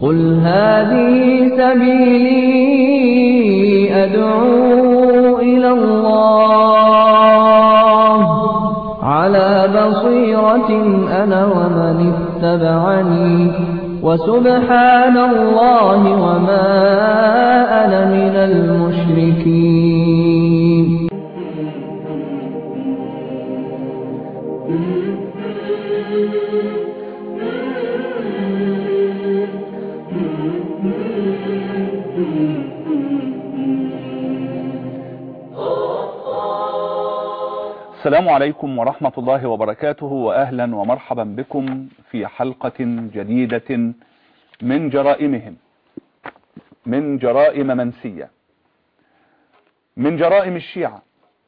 قل هذه سبيلي أدعو إلى الله على بصيرة أنا ومن اتبعني وسبحان الله وما أنا من المشركين. السلام عليكم ورحمة الله وبركاته، وأهلا ومرحبا بكم في حلقة جديدة من جرائمهم، من جرائم منسية، من جرائم الشيعة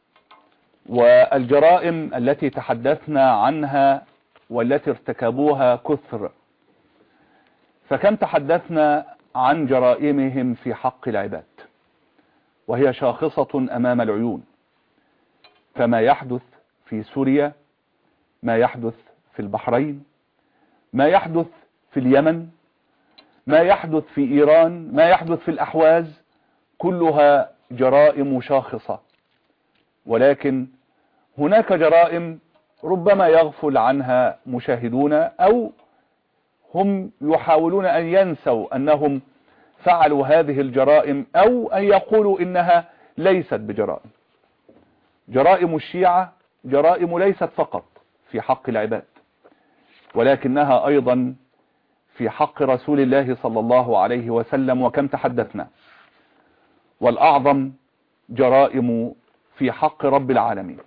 والجرائم التي تحدثنا عنها والتي ارتكبوها كثر. فكم تحدثنا عن جرائمهم في حق العباد وهي شاخصة أمام العيون، فما يحدث في سوريا، ما يحدث في البحرين، ما يحدث في اليمن، ما يحدث في إيران، ما يحدث في الأحواز، كلها جرائم شاخصة. ولكن هناك جرائم ربما يغفل عنها مشاهدون، أو هم يحاولون أن ينسوا أنهم فعلوا هذه الجرائم، أو أن يقولوا إنها ليست بجرائم. جرائم الشيعة جرائم ليست فقط في حق العباد، ولكنها أيضا في حق رسول الله صلى الله عليه وسلم، وكم تحدثنا. والأعظم جرائم في حق رب العالمين.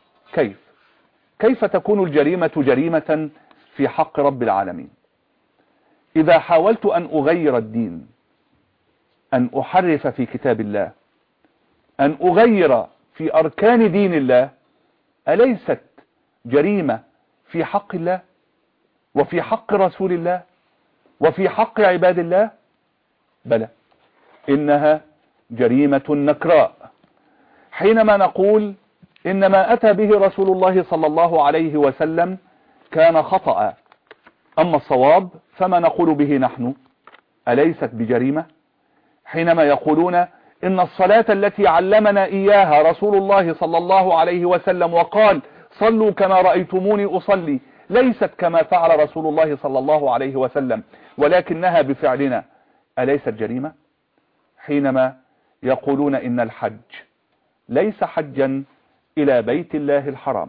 كيف تكون الجريمة جريمة في حق رب العالمين؟ إذا حاولت أن أغير الدين، أن أحرف في كتاب الله، أن أغير في أركان دين الله، أليست جريمة في حق الله وفي حق رسول الله وفي حق عباد الله؟ بلى، إنها جريمة نكراء. حينما نقول إن ما أتى به رسول الله صلى الله عليه وسلم كان خطأ، أما الصواب فما نقول به نحن أليست بجريمة؟ حينما يقولون إن الصلاة التي علمنا إياها رسول الله صلى الله عليه وسلم وقال صلوا كما رأيتموني أصلي، ليست كما فعل رسول الله صلى الله عليه وسلم ولكنها بفعلنا، أليست جريمة؟ حينما يقولون إن الحج ليس حجا إلى بيت الله الحرام،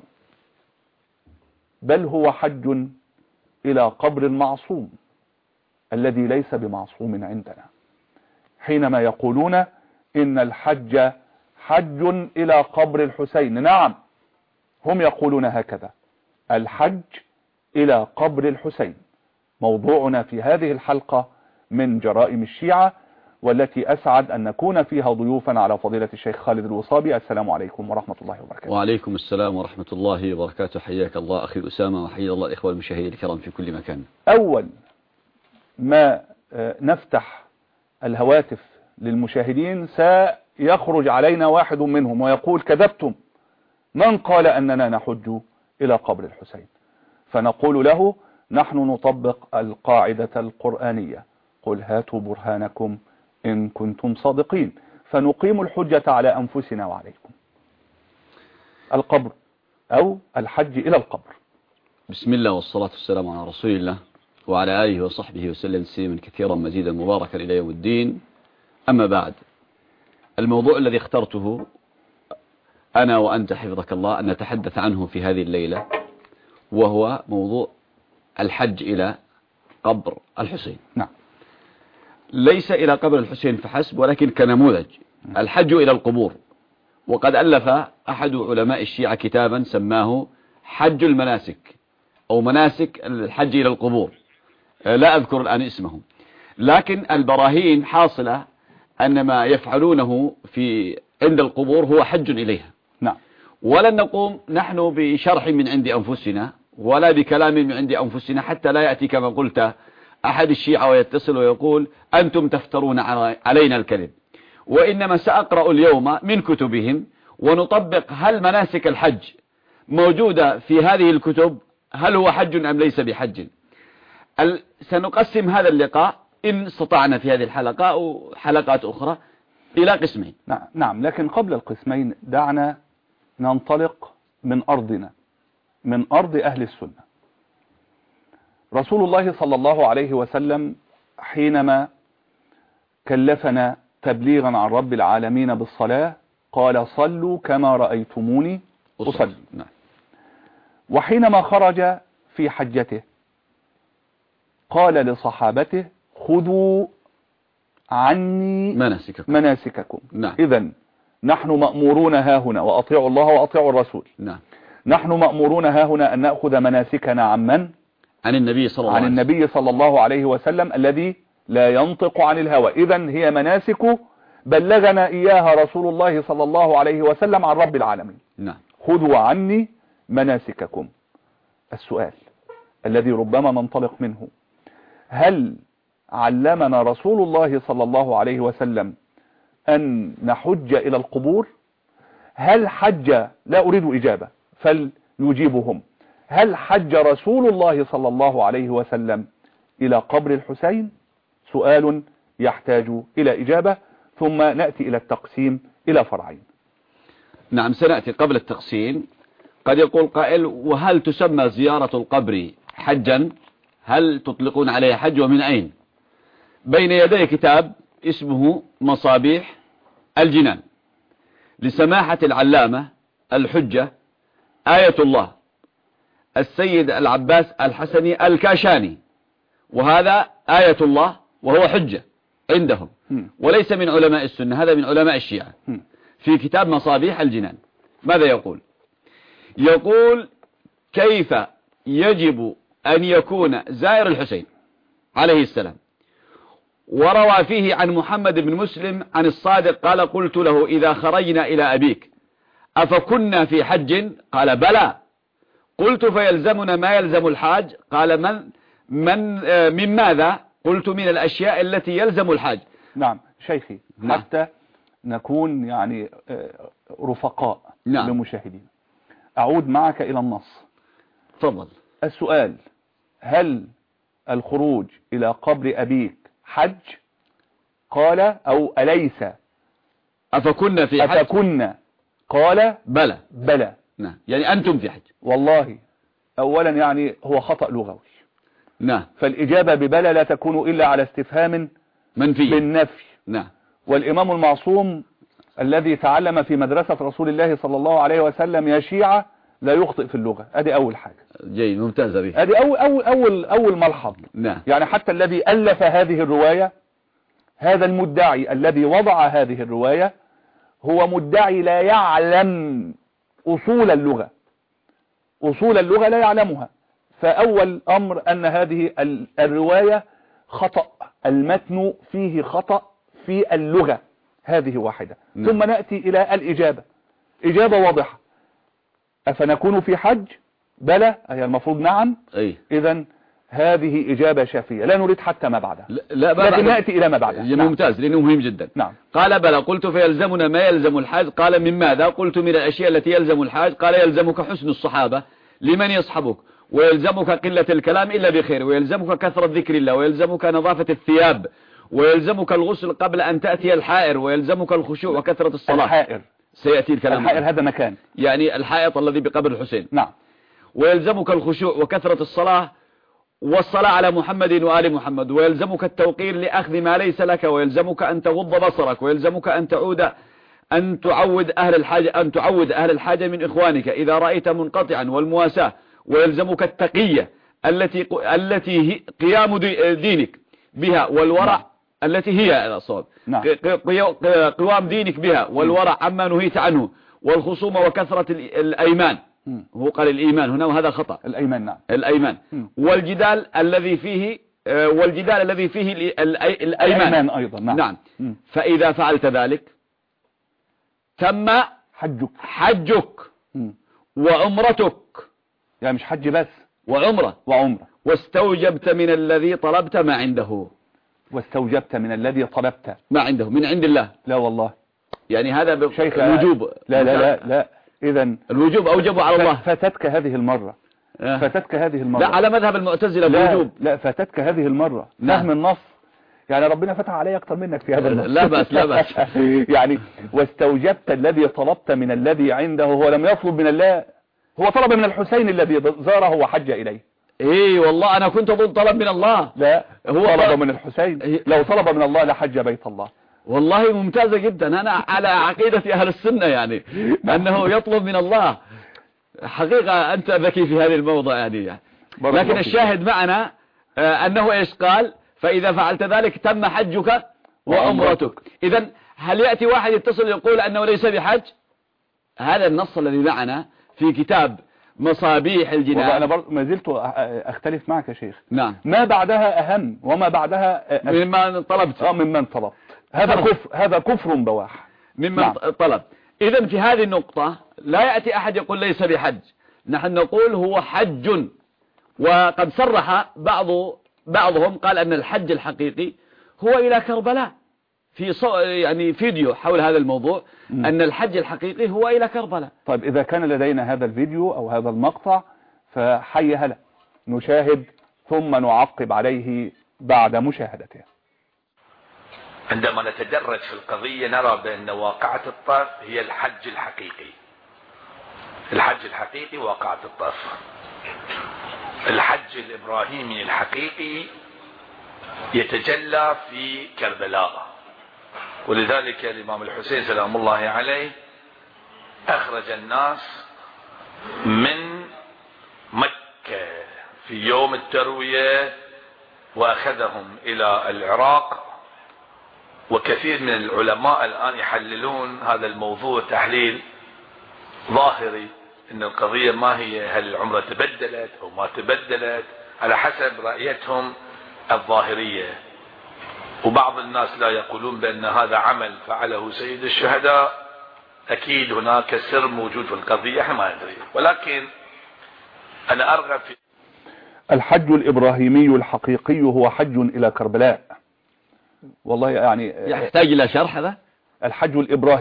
بل هو حج إلى قبر المعصوم الذي ليس بمعصوم عندنا. حينما يقولون إن الحج حج إلى قبر الحسين، نعم، هم يقولون هكذا، الحج إلى قبر الحسين. موضوعنا في هذه الحلقة من جرائم الشيعة، والتي أسعد أن نكون فيها ضيوفا على فضيلة الشيخ خالد الوصابي. السلام عليكم ورحمة الله وبركاته. وعليكم السلام ورحمة الله وبركاته. حياك الله أخي أسامة، وحيا الله الإخوة المشاهدين الكرام في كل مكان. أول ما نفتح الهواتف للمشاهدين سيخرج علينا واحد منهم ويقول كذبتم، من قال أننا نحج إلى قبر الحسين؟ فنقول له نحن نطبق القاعدة القرآنية، قل هاتوا برهانكم إن كنتم صادقين، فنقيم الحجة على أنفسنا وعليكم. القبر أو الحج إلى القبر. بسم الله والصلاة والسلام على رسول الله وعلى آله وصحبه وسلم تسليما كثيرا مزيدا مباركا إلى يوم الدين. أما بعد، الموضوع الذي اخترته أنا وأنت حفظك الله أن نتحدث عنه في هذه الليلة، وهو موضوع الحج إلى قبر الحسين. نعم، ليس إلى قبر الحسين فحسب، ولكن كنموذج الحج إلى القبور. وقد ألف أحد علماء الشيعة كتابا سماه حج المناسك أو مناسك الحج إلى القبور، لا أذكر الآن اسمه، لكن البراهين حاصلة أن ما يفعلونه عند القبور هو حج إليها. نعم. ولن نقوم نحن بشرح من عند أنفسنا ولا بكلام من عند أنفسنا حتى لا يأتي كما قلت أحد الشيعة ويتصل ويقول أنتم تفترون علينا الكذب. وإنما سأقرأ اليوم من كتبهم ونطبق هل مناسك الحج موجودة في هذه الكتب، هل هو حج أم ليس بحج. سنقسم هذا اللقاء إن استطعنا في هذه الحلقة أو حلقات أخرى إلى قسمين. نعم، لكن قبل القسمين دعنا ننطلق من أرضنا، من أرض أهل السنة. رسول الله صلى الله عليه وسلم حينما كلفنا تبليغا عن رب العالمين بالصلاة قال صلوا كما رأيتموني أصلي. وحينما خرج في حجته قال لصحابته خذوا عني مناسككم. إذن نحن مأمورون هاهنا وأطيعوا الله وأطيعوا الرسول. نحن مأمورون هاهنا أن نأخذ مناسكنا عن النبي صلى الله عليه وسلم الذي لا ينطق عن الهوى. إذن هي مناسك بلغنا إياها رسول الله صلى الله عليه وسلم عن رب العالمين. خذوا عني مناسككم. السؤال الذي ربما ننطلق منه: هل علمنا رسول الله صلى الله عليه وسلم أن نحج إلى القبور؟ هل حج، لا أريد إجابة فليجيبهم، هل حج رسول الله صلى الله عليه وسلم إلى قبر الحسين؟ سؤال يحتاج إلى إجابة، ثم نأتي إلى التقسيم إلى فرعين. نعم، سنأتي. قبل التقسيم قد يقول قائل: وهل تسمى زيارة القبر حجا؟ هل تطلقون عليه حج ومن أين؟ بين يدي كتاب اسمه مصابيح الجنان لسماحة العلامة الحجة آية الله السيد العباس الحسني الكاشاني، وهذا آية الله وهو حجة عندهم وليس من علماء السنة، هذا من علماء الشيعة. في كتاب مصابيح الجنان ماذا يقول؟ يقول كيف يجب أن يكون زائر الحسين عليه السلام، وروى فيه عن محمد بن مسلم عن الصادق قال: قلت له إذا خرجنا إلى أبيك أفكنا في حج؟ قال: بلى. قلت: فيلزمنا ما يلزم الحاج؟ قال: من ماذا؟ قلت: من الأشياء التي يلزم الحاج. نعم شيخي، حتى نكون يعني رفقاء للمشاهدين. أعود معك إلى النص. تفضل. السؤال: هل الخروج إلى قبر أبيك حج؟ قال: أو أليس أفكنا في حج؟ أفكنا؟ قال: بلى. نعم، يعني أنتم في حج. والله أولا يعني هو خطأ لغوي. نعم. فالإجابة ببلى لا تكون إلا على استفهام منفي بالنفي. نعم. والإمام المعصوم الذي تعلم في مدرسة رسول الله صلى الله عليه وسلم يا شيعة لا يخطئ في اللغة. ادي أول حاجة. جيد، ممتاز به. ادي أول ملحظ. نعم. يعني حتى الذي ألف هذه الرواية، هذا المدعي الذي وضع هذه الرواية هو مدعي لا يعلم أصول اللغة. أصول اللغة لا يعلمها. فأول أمر أن هذه الرواية خطأ، المتن فيه خطأ في اللغة، هذه واحدة. ثم نأتي إلى الإجابة. إجابة واضحة: أفنكون في حج؟ بلى، هي المفروض نعم. إذن هذه إجابة شافية، لا نريد حتى ما بعدها. لكن نأتي إلى ما بعدها. ممتاز، لأنه مهم جدا. نعم. قال: بلى. قلت: فيلزمنا ما يلزم الحاج؟ قال: من ماذا؟ قلت: من الأشياء التي يلزم الحاج. قال: يلزمك حسن الصحابة لمن يصحبك، ويلزمك قلة الكلام إلا بخير، ويلزمك كثرة ذكر الله، ويلزمك نظافة الثياب، ويلزمك الغسل قبل أن تأتي الحائر، ويلزمك الخشوع وكثرة الصلاة. الحائر سيأتي الكلام. الحائر هذا مكان، يعني الحائط الذي بقبر الحسين. نعم. ويلزمك الخشوع وكثرة الصلاة والصلاة على محمد وآل محمد، ويلزمك التوقير لأخذ ما ليس لك، ويلزمك أن تغض بصرك، ويلزمك أن تعود أهل الحاجة من إخوانك إذا رأيت منقطعا، والمواساة، ويلزمك التقية التي قيام دينك بها، والورع التي هي الصواب. قوام دينك بها والورع عما نهيت عنه، والخصومة وكثرة الأيمان. هو قال الإيمان هنا وهذا خطأ. الأيمان. نعم. الأيمان. والجدال الذي فيه الأيمان أيضا. نعم. فإذا فعلت ذلك تم حجك وعمرتك. يعني مش حج بس، وعمرة. واستوجبت من الذي طلبت ما عنده. واستوجبت من الذي طلبت ما عنده من عند الله. لا والله، يعني هذا الوجوب. لا إذن الوجوب أوجبه على الله. فاتتك هذه المرة. لا، على مذهب المعتزلة الوجوب. لا، فاتتك هذه المرة. فهم النص يعني ربنا فتح علي اكتر منك في هذا النص. لا بأس لا بأس. يعني واستوجبت الذي طلبت من الذي عنده، هو لم يطلب من الله، هو طلب من الحسين الذي زاره وحج إليه. ايه والله انا كنت اظن طلب من الله. لا، هو طلب من الحسين. لو طلب من الله لحج بيت الله. والله ممتازة جدا. انا على عقيدة اهل السنة يعني انه يطلب من الله. حقيقة انت ذكي في هذه الموضوع يعني. لكن الشاهد معنا انه ايش قال؟ فاذا فعلت ذلك تم حجك وعمرتك. اذا هل يأتي واحد يتصل يقول انه ليس بحج؟ هذا النص الذي معنا في كتاب مصابيح الجنان. أنا برضه ما زلت أختلف معك يا شيخ. نعم. ما بعدها أهم وما بعدها ممن طلبت. ممن طلب. هذا كفر بواح. ممن نعم. طلب. إذن في هذه النقطة لا يأتي أحد يقول ليس بحج. نحن نقول هو حج. وقد صرح بعضهم قال أن الحج الحقيقي هو إلى كربلاء. في يعني فيديو حول هذا الموضوع أن الحج الحقيقي هو إلى كربلاء. طيب إذا كان لدينا هذا الفيديو أو هذا المقطع فحي هلا نشاهد ثم نعقب عليه بعد مشاهدته. عندما نتدرج في القضية نرى بأن واقعة الطرف هي الحج الحقيقي. الحج الحقيقي واقعة الطرف. الحج الإبراهيمي الحقيقي يتجلى في كربلاء، ولذلك الإمام الحسين سلام الله عليه أخرج الناس من مكة في يوم التروية وأخذهم إلى العراق. وكثير من العلماء الآن يحللون هذا الموضوع تحليل ظاهري، إن القضية ما هي هل العمرة تبدلت أو ما تبدلت على حسب رأيتهم الظاهرية. وبعض الناس لا يقولون بأن هذا عمل فعله سيد الشهداء. أكيد هناك سر موجود في القضية احنا ما ندري، ولكن أنا أرغب في الحج الإبراهيمي الحقيقي هو حج إلى كربلاء. والله يعني يحتاج إلى شرح هذا. الحج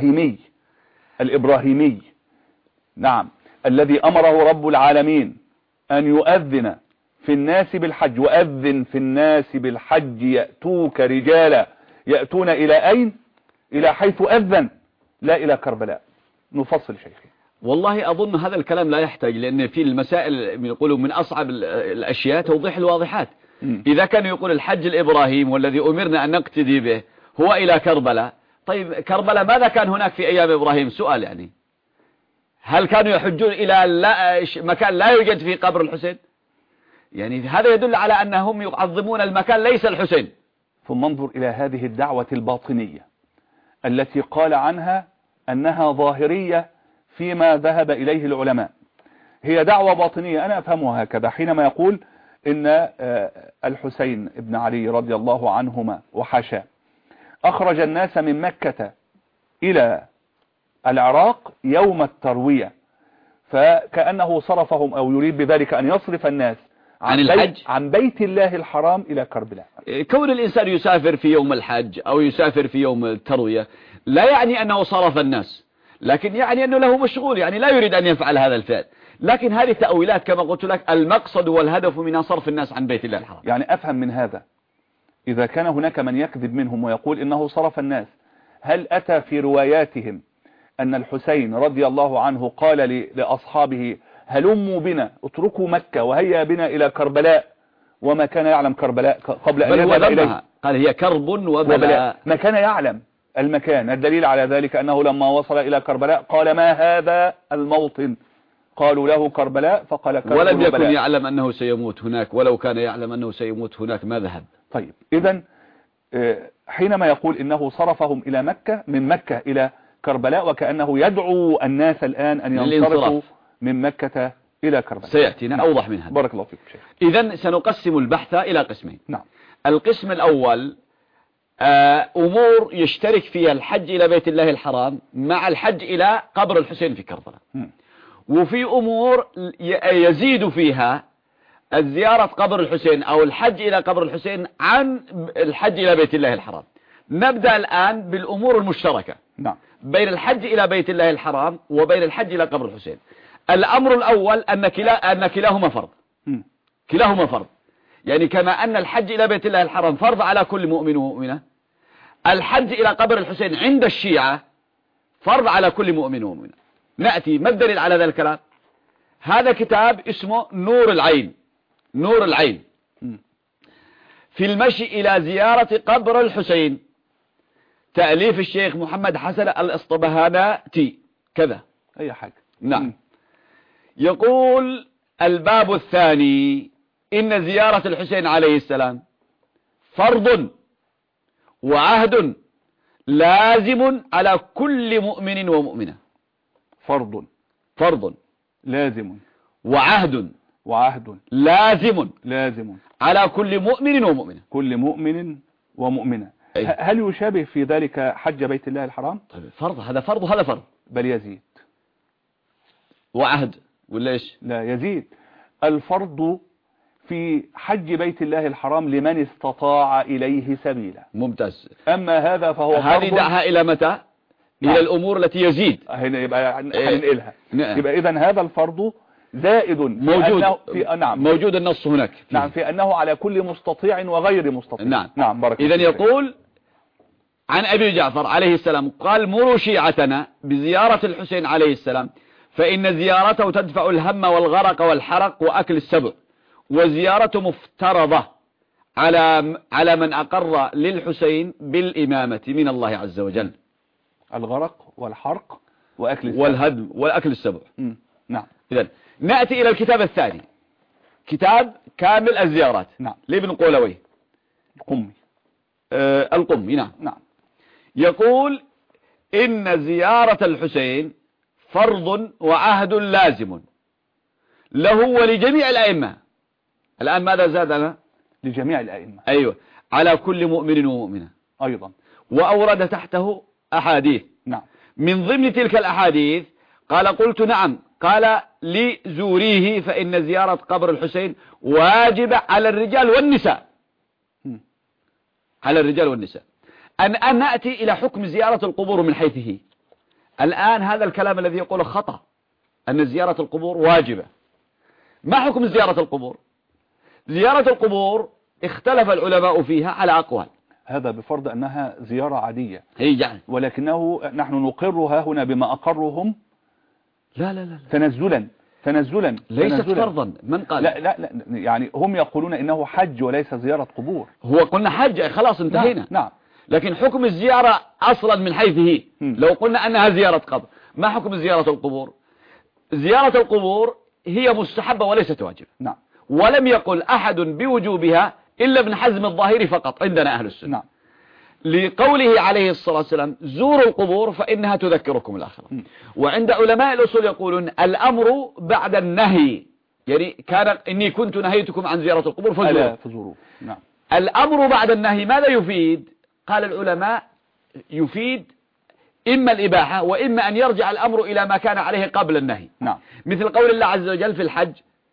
الإبراهيمي نعم، الذي أمره رب العالمين أن يؤذن في الناس بالحج، وأذن في الناس بالحج يأتوك رجالا. يأتون إلى أين؟ إلى حيث أذن، لا إلى كربلاء. نفصل شيخي. والله أظن هذا الكلام لا يحتاج، لأن في المسائل يقولوا من أصعب الأشياء توضيح الواضحات. إذا كان يقول الحج الإبراهيم والذي أمرنا أن نقتدي به هو إلى كربلاء، طيب كربلاء ماذا كان هناك في أيام إبراهيم؟ سؤال يعني، هل كانوا يحجون إلى مكان لا يوجد فيه قبر الحسين؟ يعني هذا يدل على أنهم يعظمون المكان ليس الحسين. ثم انظر إلى هذه الدعوة الباطنية التي قال عنها أنها ظاهرية فيما ذهب إليه العلماء. هي دعوة باطنية أنا أفهمها هكذا، حينما يقول إن الحسين ابن علي رضي الله عنهما وحاشاه أخرج الناس من مكة إلى العراق يوم التروية، فكأنه صرفهم أو يريد بذلك أن يصرف الناس عن بيت الله الحرام إلى كربلاء. كون الإنسان يسافر في يوم الحج أو يسافر في يوم التروية لا يعني أنه صرف الناس، لكن يعني أنه له مشغول، يعني لا يريد أن يفعل هذا الفعل. لكن هذه تأويلات كما قلت لك، المقصد والهدف منها صرف الناس عن بيت الله الحرام. يعني أفهم من هذا إذا كان هناك من يكذب منهم ويقول إنه صرف الناس، هل أتى في رواياتهم أن الحسين رضي الله عنه قال لأصحابه هلموا بنا اتركوا مكة وهيا بنا إلى كربلاء، وما كان يعلم كربلاء قبل أن يذهب إليه؟ قال هي كرب وبلاء. ما كان يعلم المكان. الدليل على ذلك أنه لما وصل إلى كربلاء قال ما هذا الموطن؟ قالوا له كربلاء، فقال كرب ولم يكن وبلاء. يعلم أنه سيموت هناك، ولو كان يعلم أنه سيموت هناك ما ذهب. طيب إذن حينما يقول إنه صرفهم إلى مكة من مكة إلى كربلاء، وكأنه يدعو الناس الآن أن ينصرفوا من مكة إلى كربلاء. سيأتينا أوضح من هذا. بارك الله فيك شيخ. إذن سنقسم البحث إلى قسمين. نعم. القسم الأول أمور يشترك فيها الحج إلى بيت الله الحرام مع الحج إلى قبر الحسين في كربلاء، وفي أمور يزيد فيها الزيارة قبر الحسين أو الحج إلى قبر الحسين عن الحج إلى بيت الله الحرام. نبدأ الآن بالأمور المشتركة نعم. بين الحج إلى بيت الله الحرام وبين الحج إلى قبر الحسين. الأمر الأول أن كلاهما فرض. كلاهما فرض، يعني كما أن الحج إلى بيت الله الحرام فرض على كل مؤمن ومؤمنة، الحج إلى قبر الحسين عند الشيعة فرض على كل مؤمن ومؤمنة. نأتي ما الدليل على ذلك الكلام؟ هذا كتاب اسمه نور العين، نور العين في المشي إلى زيارة قبر الحسين، تأليف الشيخ محمد حسن الأصطبهاناتي كذا أي حاجة. نعم. يقول الباب الثاني: إن زيارة الحسين عليه السلام فرض وعهد لازم على كل مؤمن ومؤمنة. فرض لازم وعهد لازم على كل مؤمن ومؤمنة. كل مؤمن ومؤمنة. هل يشابه في ذلك حج بيت الله الحرام؟ طيب فرض، هذا فرض وهذا فرض. بل يزيد. وعهد ولا ايش؟ لا يزيد. الفرض في حج بيت الله الحرام لمن استطاع إليه سبيلا. ممتاز. أما هذا فهو فرض. هذه دعها إلى متى؟ إلى الأمور التي يزيد. هنا يبقى هننقلها. يبقى إذن هذا الفرض زائد موجود في نعم موجود النص هناك فيه. نعم في أنه على كل مستطيع وغير مستطيع. نعم بارك. إذن يقول عن أبي جعفر عليه السلام قال: مروا شيعتنا بزيارة الحسين عليه السلام، فإن زيارته تدفع الهم والغرق والحرق وأكل السبع، وزيارته مفترضة على من أقر للحسين بالإمامة من الله عز وجل. الغرق والحرق وأكل السبع والهدم وأكل السبع. نعم. إذن نأتي إلى الكتاب الثاني، كتاب كامل الزيارات. نعم. لابن قولوي القمي. القمي. نعم. يقول: إن زيارة الحسين فرض وعهد لازم له ولجميع الأئمة. الآن ماذا زادنا؟ لجميع الأئمة. أيوة، على كل مؤمن ومؤمنة أيضا. وأورد تحته أحاديث. نعم. من ضمن تلك الأحاديث قال: قلت نعم. قال: لزوريه فإن زيارة قبر الحسين واجبة على الرجال والنساء. على الرجال والنساء. أن نأتي إلى حكم زيارة القبور من حيث هي. الآن هذا الكلام الذي يقوله خطأ، أن زيارة القبور واجبة. ما حكم زيارة القبور؟ زيارة القبور اختلف العلماء فيها على أقوال. هذا بفرض أنها زيارة عادية. يعني. ولكنه نحن نقرها هنا بما أقرهم. لا تنزلا ليست فرضا. من قال؟ لا يعني هم يقولون إنه حج وليس زيارة قبور. هو قلنا حج خلاص انتهينا. نعم. لكن حكم الزيارة أصلا من حيث هي، لو قلنا أنها زيارة قبر، ما حكم زيارة القبور؟ زيارة القبور هي مستحبة وليست واجبة. نعم. ولم يقل أحد بوجوبها إلا ابن حزم الظاهري فقط عندنا أهل السنة. نعم. لقوله عليه الصلاة والسلام: زوروا القبور فإنها تذكركم الآخرة. وعند علماء الأصول يقولون الأمر بعد النهي، يعني كان إني كنت نهيتكم عن زيارة القبور فزوروا. نعم. الأمر بعد النهي ماذا يفيد؟ قال العلماء: يفيد إما الإباحة وإما أن يرجع الأمر إلى ما كان عليه قبل النهي. نعم. مثل قول الله عز وجل في الحج: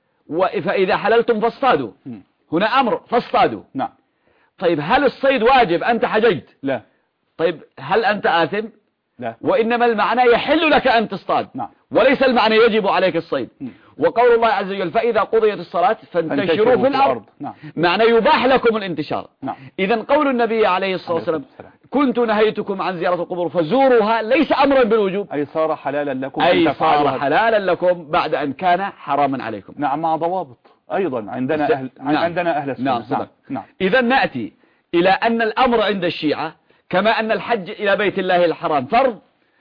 فإذا حللتم فاصطادوا. هنا أمر فاصطادوا. نعم. طيب هل الصيد واجب؟ أنت حججت. لا. طيب هل أنت آثم؟ لا. وإنما المعنى يحل لك أن تصطاد. نعم. وليس المعنى يجب عليك الصيد. وقول الله عز وجل: فإذا قضيت الصلاة فانتشروا في الأرض. نعم. معنى يباح لكم الانتشار. نعم. إذن قول النبي عليه الصلاة والسلام: كنت نهيتكم عن زيارة القبور فزوروها، ليس أمرا بالوجوب، أي صار حلالا لكم. أي صار حلالا لكم بعد أن كان حراما عليكم. نعم. مع ضوابط أيضا عندنا أهل السنة. نعم. نعم. إذن نأتي إلى أن الأمر عند الشيعة كما أن الحج إلى بيت الله الحرام فرض،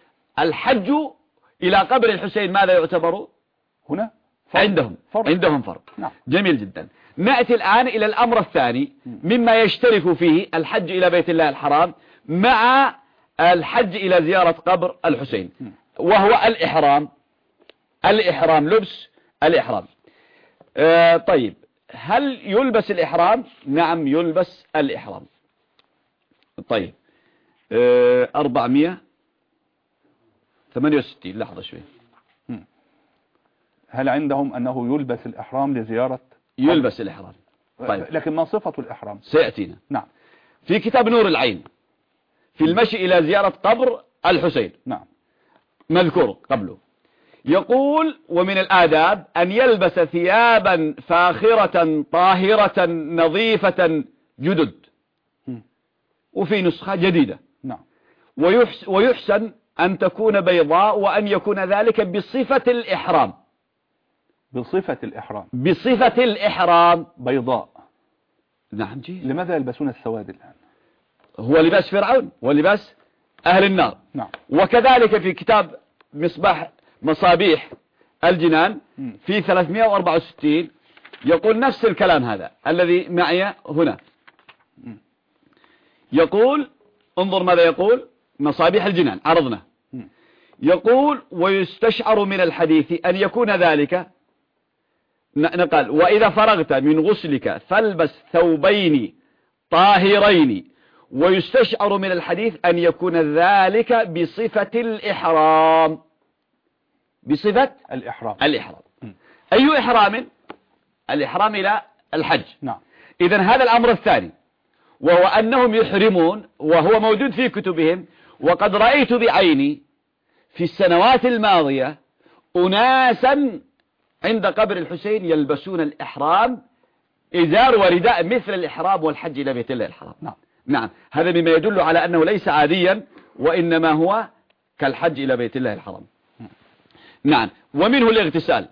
الحج إلى قبر الحسين ماذا يعتبر هنا؟ عندهم فرض. نعم. جميل جدا. نأتي الآن إلى الأمر الثاني مما يشترك فيه الحج إلى بيت الله الحرام مع الحج إلى زيارة قبر الحسين، وهو الإحرام، لبس الإحرام. طيب هل يلبس الإحرام؟ نعم يلبس الإحرام. طيب 468 لحظة شوي. هل عندهم أنه يلبس الإحرام لزيارة؟ يلبس الإحرام. طيب. لكن ما صفة الإحرام؟ سيأتينا. نعم. في كتاب نور العين في المشي إلى زيارة قبر الحسين. نعم. مذكور قبله: يقول ومن الآداب أن يلبس ثيابا فاخرة طاهرة نظيفة جدد، وفي نسخة جديدة. نعم. ويحسن أن تكون بيضاء، وأن يكون ذلك بصفة الإحرام. بصفة الإحرام. بصفة الإحرام بيضاء. نعم جيد. لماذا يلبسون السواد الآن؟ هو لباس فرعون ولباس أهل النار. نعم. وكذلك في كتاب مصابيح الجنان في 364 يقول نفس الكلام هذا الذي معي هنا. يقول انظر ماذا يقول مصابيح الجنان، عرضنا. يقول ويستشعر من الحديث أن يكون ذلك، نقل وإذا فرغت من غسلك فالبس ثوبين طاهرين، ويستشعر من الحديث أن يكون ذلك بصفة الإحرام. بصفة الإحرام. أي إحرام؟ الإحرام إلى الحج. نعم. إذن هذا الأمر الثاني، وهو أنهم يحرمون، وهو موجود في كتبهم، وقد رأيت بعيني في السنوات الماضية أناسا عند قبر الحسين يلبسون الإحرام إزار ورداء مثل الإحرام والحج إلى بيت الله الحرام. نعم. هذا مما يدل على أنه ليس عاديا، وإنما هو كالحج إلى بيت الله الحرام. نعم. ومنه الاغتسال.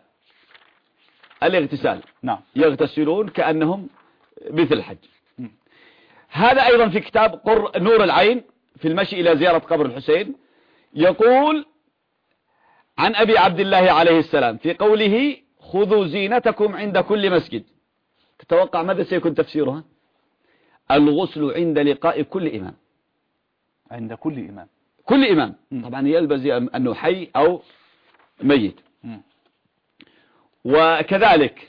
نعم. يغتسلون كأنهم مثل الحج. هذا أيضا في كتاب نور العين في المشي إلى زيارة قبر الحسين. يقول عن أبي عبد الله عليه السلام في قوله خذوا زينتكم عند كل مسجد، تتوقع ماذا سيكون تفسيرها؟ الغسل عند لقاء كل إمام. عند كل إمام. كل إمام طبعا يلبس أنه حي أو ميت. وكذلك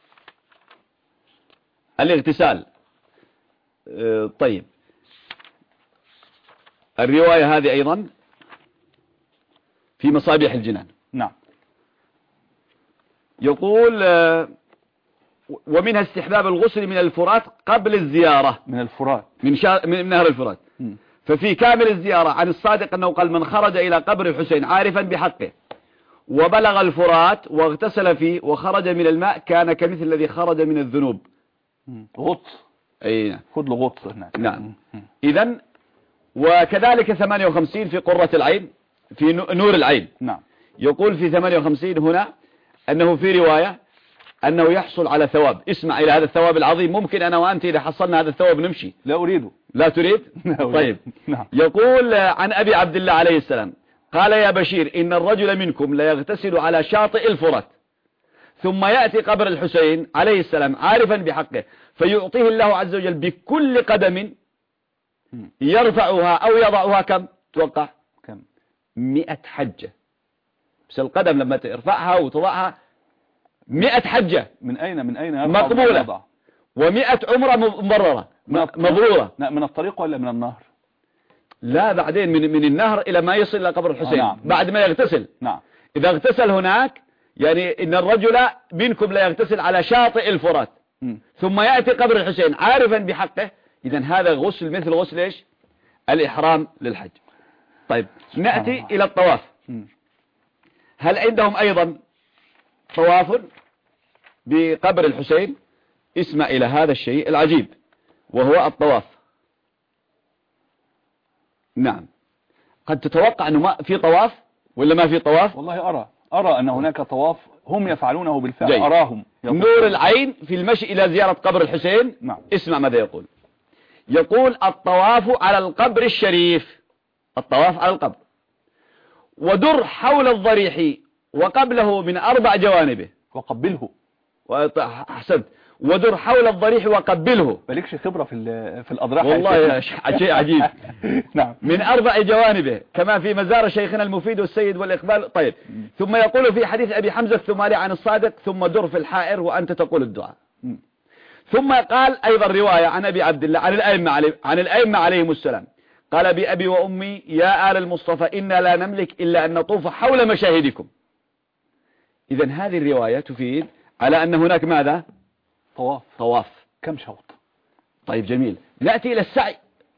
الاغتسال. طيب الرواية هذه أيضا في مصابيح الجنان. نعم. يقول ومنها استحباب الغسل من الفرات قبل الزيارة. من الفرات. من نهر الفرات. ففي كامل الزيارة عن الصادق أنه قال من خرج إلى قبر الحسين عارفا بحقه وبلغ الفرات واغتسل فيه وخرج من الماء كان كمثل الذي خرج من الذنوب. غطس. أي خذ له غطس هناك. نعم. إذن وكذلك 58 في قرة العين في نور العين. نعم. يقول في 58 هنا أنه في رواية أنه يحصل على ثواب. اسمع إلى هذا الثواب العظيم. ممكن أنا وأنت إذا حصلنا هذا الثواب نمشي. لا أريده. لا تريد؟ طيب. نعم. يقول عن أبي عبد الله عليه السلام قال يا بشير إن الرجل منكم لا يغتسل على شاطئ الفرات ثم يأتي قبر الحسين عليه السلام عارفا بحقه فيعطيه الله عز وجل بكل قدم يرفعها أو يضعها كم توقع؟ كم؟ 100 حجة. بس القدم لما ترفعها وتضعها 100 حجة من أين مقبولة، و100 عمرة مبررة مبرورة. من الطريق ولا من النهر؟ لا بعدين من النهر إلى ما يصل إلى قبر الحسين. نعم. بعد ما يغتسل. نعم. إذا اغتسل هناك يعني إن الرجل منكم لا يغتسل على شاطئ الفرات ثم يأتي قبر الحسين عارفا بحقه. إذن هذا غسل مثل غسل إيش؟ الإحرام للحج. طيب نأتي إلى الطواف. هل عندهم أيضا طواف بقبر الحسين؟ اسمع إلى هذا الشيء العجيب وهو الطواف. نعم. قد تتوقع أنه ما في طواف ولا ما في طواف؟ والله أرى أن هناك طواف هم يفعلونه بالفعل. جيد. أراهم نور العين في المشي إلى زيارة قبر الحسين. نعم. اسمع ماذا يقول. يقول الطواف على القبر الشريف. الطواف على القبر ودر حول الضريح وقبله من 4 جوانبه. وقبله. أحسنت. ودر حول الضريح وقبله. مالكش خبرة في الأضراح والله شيء عجيب. نعم. من 4 جوانبه كما في مزار شيخنا المفيد والسيد والإقبال. طيب ثم يقول في حديث أبي حمزة الثمالي عن الصادق ثم در في الحائر وأنت تقول الدعاء. ثم قال أيضا رواية عن أبي عبد الله عن الأئمة عليهم السلام قال بأبي وأمي يا آل المصطفى إنا لا نملك إلا أن نطوف حول مشاهدكم. إذن هذه الرواية تفيد على أن هناك ماذا؟ طواف. كم شوط؟ طيب جميل. نأتي إلى السعي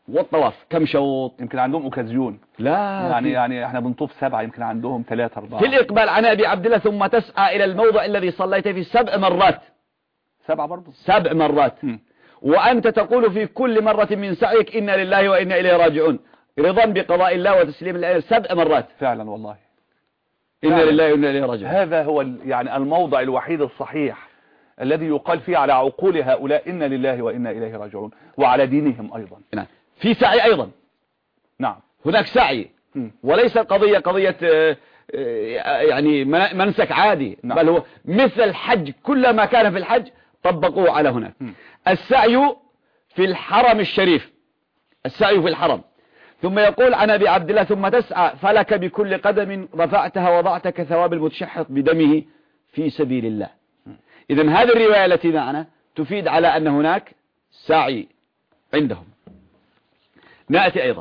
والطواف كم شوط؟ يمكن عندهم اوكازيون. لا يعني احنا بنطوف 7، يمكن عندهم 3 4. في الإقبال عن أبي عبد الله ثم تسعى إلى الموضع الذي صليت فيه 7 مرات. 7 برضه 7 مرات. وأنت تقول في كل مرة من سعيك إنا لله وإنا إليه راجعون، رضا بقضاء الله وتسليم الله 7 مرات. فعلا والله. إنا لله وإنا إليه راجعون. هذا هو يعني الموضع الوحيد الصحيح الذي يقال فيه على عقول هؤلاء إنا لله وإنا إليه راجعون، وعلى دينهم أيضا. نعم. في سعي أيضا. نعم. هناك سعي وليس قضية يعني منسك عادي. نعم. بل هو مثل الحج، كل ما كان في الحج طبقوه على هناك. السعي في الحرم الشريف، السعي في الحرم. ثم يقول عن أبي عبد الله ثم تسعى فلك بكل قدم رفعتها وضعت كثواب المتشحط بدمه في سبيل الله. إذن هذه الرواية التي معنا تفيد على أن هناك سعي عندهم. نأتي أيضا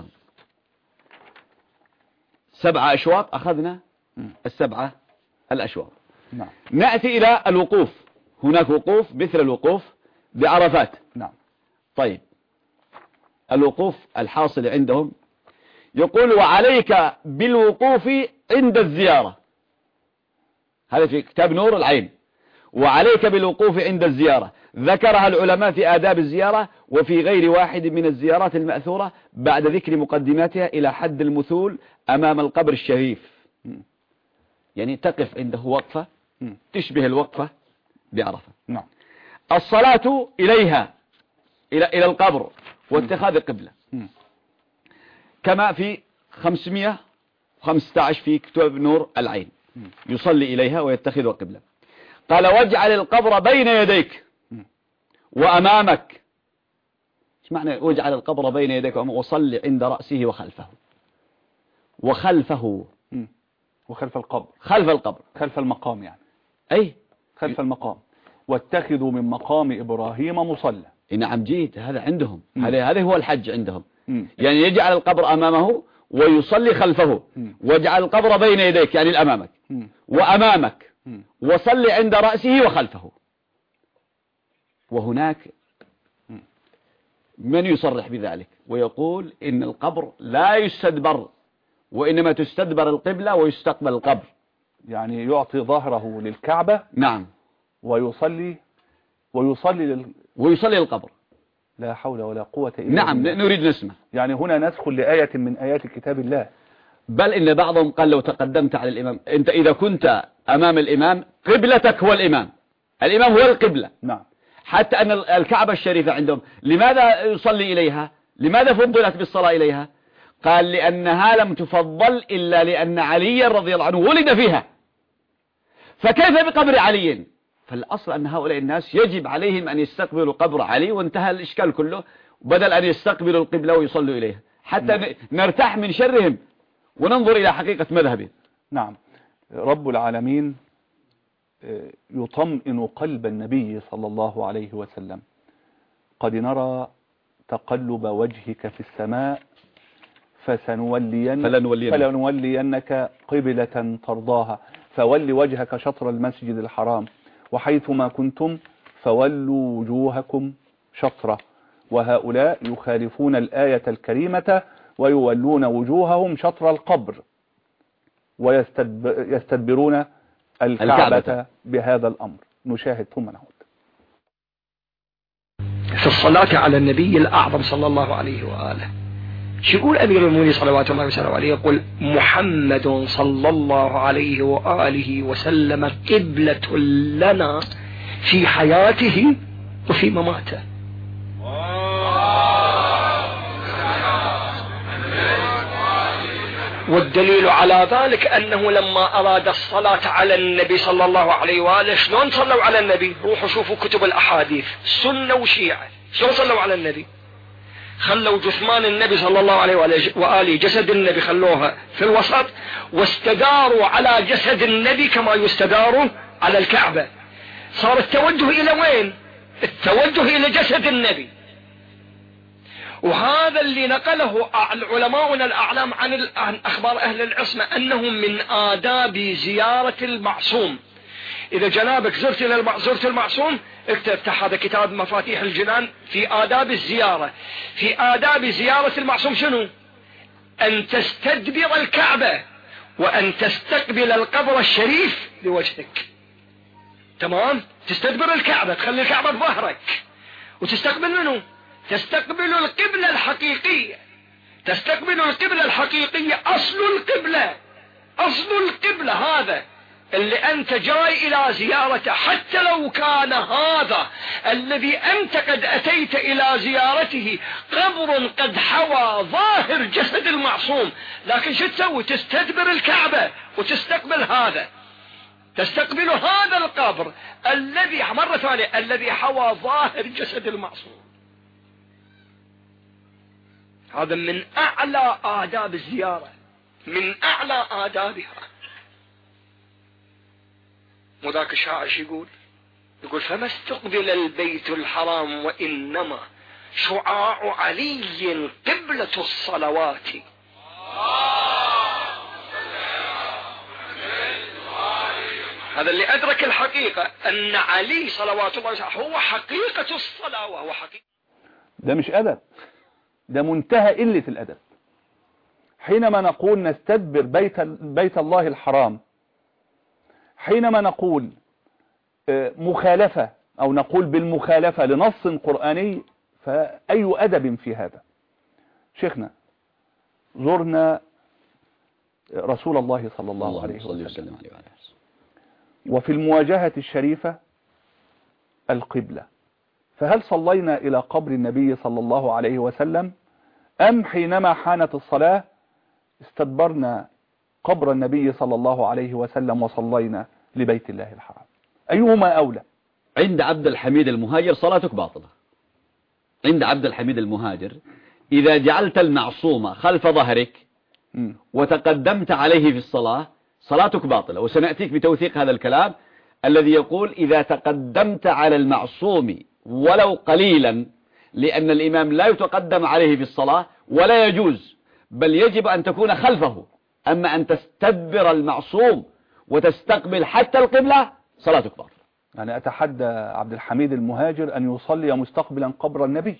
7 أشواط، أخذنا 7 الأشواط. نعم. نأتي إلى الوقوف. هناك وقوف مثل الوقوف بعرفات. نعم. طيب الوقوف الحاصل عندهم يقول وعليك بالوقوف عند الزيارة، هذا في كتاب نور العين. وعليك بالوقوف عند الزيارة ذكرها العلماء في آداب الزيارة وفي غير واحد من الزيارات المأثورة بعد ذكر مقدماتها إلى حد المثول أمام القبر الشريف. يعني تقف عنده وقفة تشبه الوقفة بعرفة. نعم. الصلاة إليها إلى القبر واتخاذ القبلة كما في 515 في كتاب نور العين، يصلي إليها ويتخذ قبلة. قال واجعل القبر بين يديك وأمامك. ايش معنى واجعل القبر بين يديك وأمامك؟ وصلي عند رأسه وخلفه. وخلف القبر، خلف القبر، خلف المقام يعني. أي خلف المقام. واتخذوا من مقام إبراهيم مصلى. نعم جيد، هذا عندهم. هذا هو الحج عندهم. يعني يجعل القبر أمامه ويصلي خلفه. واجعل القبر بين يديك يعني الأمامك وأمامك وصلي عند رأسه وخلفه. وهناك من يصرح بذلك ويقول إن القبر لا يستدبر، وإنما تستدبر القبلة ويستقبل القبر. يعني يعطي ظهره للكعبة. نعم. ويصلي القبر. لا حول ولا قوة إلا نعم بالله. نريد نسمع. يعني هنا ندخل لآية من آيات كتاب الله. بل إن بعضهم قال لو تقدمت على الإمام، أنت إذا كنت أمام الإمام قبلتك هو الإمام هو القبلة. نعم. حتى أن الكعبة الشريفة عندهم لماذا يصلي إليها؟ لماذا فضلت بالصلاة إليها؟ قال لأنها لم تفضل إلا لأن علي رضي الله عنه ولد فيها، فكيف بقبر علي؟ فالأصل أن هؤلاء الناس يجب عليهم أن يستقبلوا قبر علي، وانتهى الإشكال كله، بدل أن يستقبلوا القبلة ويصلوا إليها حتى نرتاح من شرهم وننظر إلى حقيقة مذهبه. نعم. رب العالمين يطمئن قلب النبي صلى الله عليه وسلم. قد نرى تقلب وجهك في السماء فلنولينك قبلة ترضاها فول وجهك شطر المسجد الحرام وحيثما كنتم فولوا وجوهكم شطرة. وهؤلاء يخالفون الآية الكريمة ويولون وجوههم شطر القبر ويستدبرون الكعبة بهذا الأمر. نشاهد ثم نعود. في الصلاة على النبي الأعظم صلى الله عليه وآله، شو يقول أمير المؤمنين صلوات الله وسلامه عليه؟ يقول محمد صلى الله عليه وآله وسلم قبلة لنا في حياته وفي مماته. والدليل على ذلك أنه لما أراد الصلاة على النبي صلى الله عليه وآله، شلون صلوا على النبي؟ روحوا شوفوا كتب الأحاديث، سنة وشيعة، شلون صلوا على النبي؟ خلوا جثمان النبي صلى الله عليه وآله، جسد النبي خلوها في الوسط، واستداروا على جسد النبي كما يستداروا على الكعبة. صار التوجه إلى وين؟ التوجه إلى جسد النبي. وهذا اللي نقله علماؤنا الأعلام عن أخبار أهل العصمة، أنه من آداب زيارة المعصوم إذا جنابك زرت المعصوم، افتح هذا كتاب مفاتيح الجنان في آداب الزيارة. في آداب زيارة المعصوم شنو؟ أن تستدبر الكعبة وأن تستقبل القبر الشريف بوجهك. تمام؟ تستدبر الكعبة، تخلي الكعبة بظهرك، وتستقبل منه؟ تستقبل القبلة الحقيقية. تستقبل القبلة الحقيقية، أصل القبلة، أصل القبلة هذا اللي أنت جاي إلى زيارته، حتى لو كان هذا الذي أنت قد أتيت إلى زيارته قبر قد حوى ظاهر جسد المعصوم، لكن شو تسوي؟ تستدبر الكعبة وتستقبل هذا، تستقبل هذا القبر الذي مرة ثانية الذي حوى ظاهر جسد المعصوم. هذا من أعلى آداب الزيارة، من أعلى آدابها. وذاك الشاعر يقول فما استقبل البيت الحرام وإنما شعاع علي قبلة الصلوات. هذا اللي أدرك الحقيقة، أن علي صلوات الله هو حقيقة الصلاة وهو حقيقة. ده مش أدب، ده منتهى قلة الأدب. حينما نقول نستدبر بيت الله الحرام، حينما نقول مخالفة أو نقول بالمخالفة لنص قرآني، فأي أدب في هذا؟ شيخنا، زرنا رسول الله صلى الله عليه وسلم، وفي المواجهة الشريفة القبلة، فهل صلينا إلى قبر النبي صلى الله عليه وسلم، أم حينما حانت الصلاة استدبرنا قبر النبي صلى الله عليه وسلم وصلينا لبيت الله الحرام؟ أيهما أولى؟ عند عبد الحميد المهاجر صلاتك باطلة. عند عبد الحميد المهاجر إذا جعلت المعصوم خلف ظهرك وتقدمت عليه في الصلاة صلاتك باطلة. وسنأتيك بتوثيق هذا الكلام الذي يقول إذا تقدمت على المعصوم ولو قليلا، لأن الإمام لا يتقدم عليه في الصلاة ولا يجوز، بل يجب أن تكون خلفه. أما أن تستدبر المعصوم وتستقبل حتى القبلة صلاتك باطلة. يعني أتحدى عبد الحميد المهاجر أن يصلي مستقبلا قبر النبي.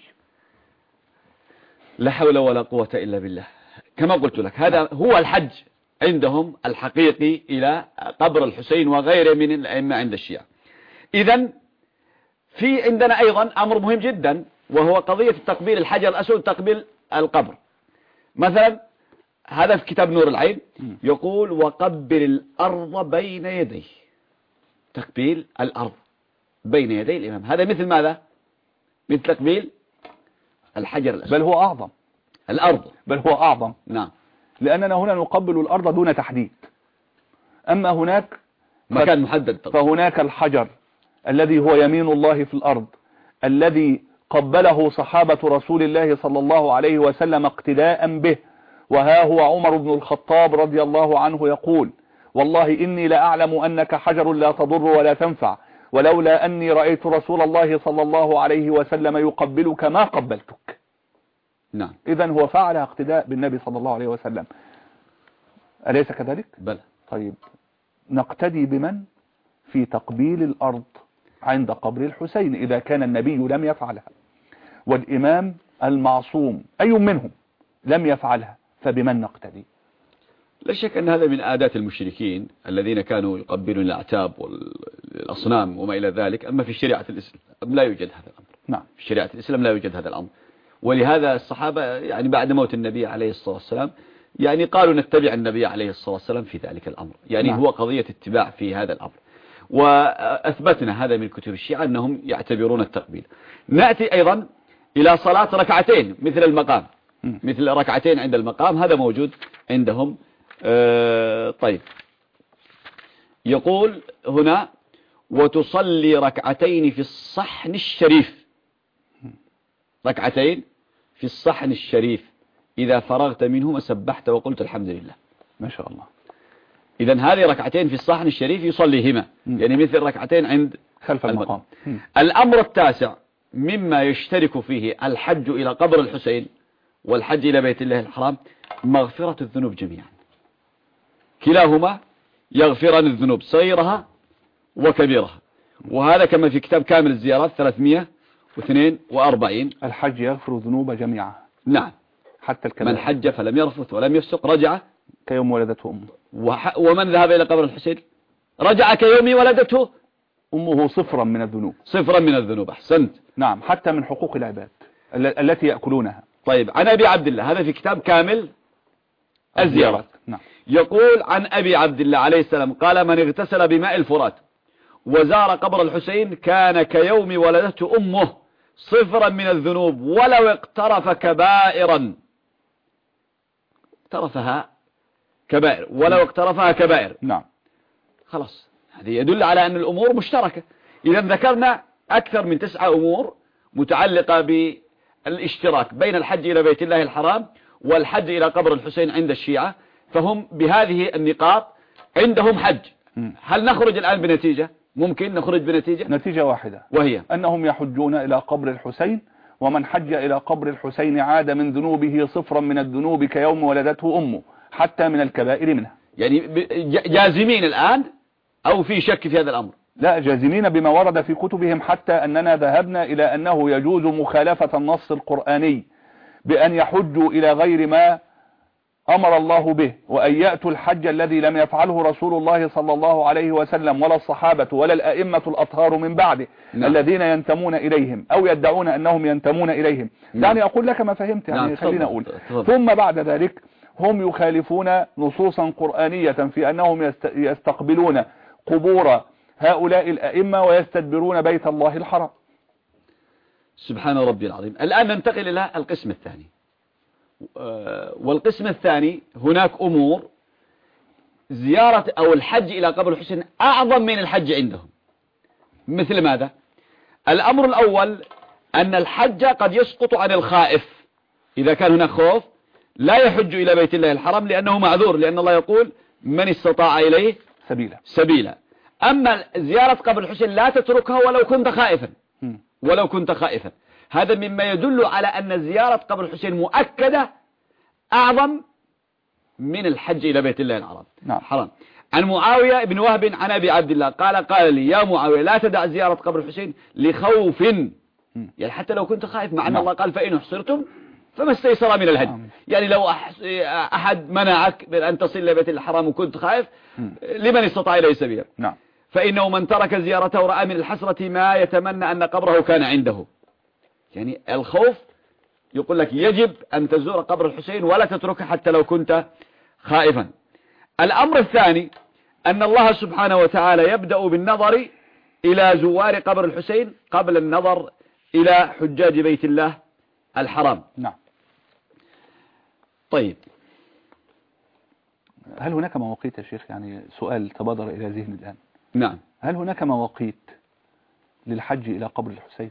لا حول ولا قوة إلا بالله. كما قلت لك هذا هو الحج عندهم الحقيقي إلى قبر الحسين وغيره من الأئمة عند الشيعة. إذن في عندنا أيضا أمر مهم جدا، وهو قضية تقبيل الحجر الأسود، تقبيل القبر. مثلا هذا في كتاب نور العين يقول وقبل الأرض بين يديه. تقبيل الأرض بين يدي الإمام، هذا مثل ماذا؟ مثل تقبيل الحجر الأسود، بل هو أعظم. الأرض بل هو أعظم. نعم، لأننا هنا نقبل الأرض دون تحديد. أما هناك مكان محدد، فهناك الحجر الذي هو يمين الله في الأرض، الذي قبله صحابة رسول الله صلى الله عليه وسلم اقتداء به. وها هو عمر بن الخطاب رضي الله عنه يقول والله إني لأعلم أنك حجر لا تضر ولا تنفع، ولولا أني رأيت رسول الله صلى الله عليه وسلم يقبلك ما قبلتك. نعم. إذن هو فعل اقتداء بالنبي صلى الله عليه وسلم، أليس كذلك؟ بلى. طيب نقتدي بمن في تقبيل الأرض عند قبر الحسين إذا كان النبي لم يفعلها والإمام المعصوم أي منهم لم يفعلها، فبمن نقتدي؟ لا شك أن هذا من عادات المشركين الذين كانوا يقبلون الأعتاب والأصنام وما إلى ذلك. أما في شريعة الإسلام لا يوجد هذا الأمر. نعم، في شريعة الإسلام لا يوجد هذا الأمر. ولهذا الصحابة يعني بعد موت النبي عليه الصلاة والسلام يعني قالوا نتبع النبي عليه الصلاة والسلام في ذلك الأمر. يعني نعم. هو قضية اتباع في هذا الأمر، وأثبتنا هذا من كتب الشيعة أنهم يعتبرون التقبيل. نأتي أيضا إلى صلاة ركعتين مثل المقام، مثل ركعتين عند المقام، هذا موجود عندهم. طيب يقول هنا وتصلي ركعتين في الصحن الشريف. ركعتين في الصحن الشريف إذا فرغت منهما سبحت وقلت الحمد لله. ما شاء الله. إذن هذه ركعتين في الصحن الشريف يصليهما، يعني مثل ركعتين عند خلف المقام. الأمر التاسع مما يشترك فيه الحج إلى قبر الحسين والحج إلى بيت الله الحرام مغفرة الذنوب جميعا. كلاهما يغفران الذنوب صغيرها وكبيرها. وهذا كما في كتاب كامل الزيارات 342. الحج يغفر الذنوب جميعا. نعم. حتى الكبائر. من حج فلم يرفث ولم يفسق رجع كيوم ولدته أمه. ومن ذهب إلى قبر الحسين رجع كيوم ولدته أمه صفرا من الذنوب. صفرا من الذنوب. أحسنت. نعم، حتى من حقوق العباد التي يأكلونها. طيب، عن أبي عبد الله، هذا في كتاب كامل الزيارات. نعم. يقول عن أبي عبد الله عليه السلام قال: من اغتسل بماء الفرات وزار قبر الحسين كان كيوم ولدته أمه صفرا من الذنوب ولو اقترف كبائرا. اقترفها كبائر ولو اقترفها كبائر. نعم. خلاص، هذا يدل على أن الأمور مشتركة. إذا ذكرنا أكثر من 9 أمور متعلقة بالاشتراك بين الحج إلى بيت الله الحرام والحج إلى قبر الحسين عند الشيعة، فهم بهذه النقاط عندهم حج. هل نخرج الآن بنتيجة؟ ممكن نخرج بنتيجة؟ نتيجة واحدة، وهي أنهم يحجون إلى قبر الحسين، ومن حج إلى قبر الحسين عاد من ذنوبه صفرا من الذنوب كيوم ولدته أمه، حتى من الكبائر منها. يعني جازمين الآن أو في شك في هذا الأمر؟ لا، جازمين بما ورد في كتبهم، حتى أننا ذهبنا إلى أنه يجوز مخالفة النص القرآني بأن يحجوا إلى غير ما أمر الله به، وأن يأتوا الحج الذي لم يفعله رسول الله صلى الله عليه وسلم ولا الصحابة ولا الأئمة الأطهار من بعده. نعم. الذين ينتمون إليهم أو يدعون أنهم ينتمون إليهم. نعم. دعني أقول لك ما فهمت، يعني نعم. خلينا أقول. تفضل. ثم بعد ذلك هم يخالفون نصوصا قرآنية في أنهم يستقبلون قبور هؤلاء الأئمة ويستدبرون بيت الله الحرام. سبحان ربي العظيم. الآن ننتقل إلى القسم الثاني. والقسم الثاني هناك أمور زيارة أو الحج إلى قبر الحسين أعظم من الحج عندهم. مثل ماذا؟ الأمر الأول أن الحج قد يسقط عن الخائف. إذا كان هناك خوف لا يحج إلى بيت الله الحرام لأنه معذور، لأن الله يقول: من استطاع إليه سبيلا. أما زيارة قبر الحسين لا تتركها ولو كنت خائفا. ولو كنت خائفا. هذا مما يدل على أن زيارة قبر الحسين مؤكدة أعظم من الحج إلى بيت الله الحرام. عن معاوية بن وهب عن أبي عبد الله قال لي: يا معاوية لا تدع زيارة قبر الحسين لخوف. يعني حتى لو كنت خائف، مع أن الله قال: فإن حصرتم فما استيسر من الهدي. يعني لو أحد منعك من أن تصل إلى بيت الحرام وكنت خائف، لمن استطاع إليه سبيلا. فإنه من ترك زيارته رأى من الحسرة ما يتمنى أن قبره كان عنده. يعني الخوف يقول لك يجب أن تزور قبر الحسين ولا تتركه حتى لو كنت خائفا. الأمر الثاني أن الله سبحانه وتعالى يبدأ بالنظر إلى زوار قبر الحسين قبل النظر إلى حجاج بيت الله الحرام. نعم. طيب، هل هناك مواقيت يا شيخ؟ يعني سؤال تبادر إلى ذهني الآن. نعم. هل هناك مواقيت للحج إلى قبر الحسين؟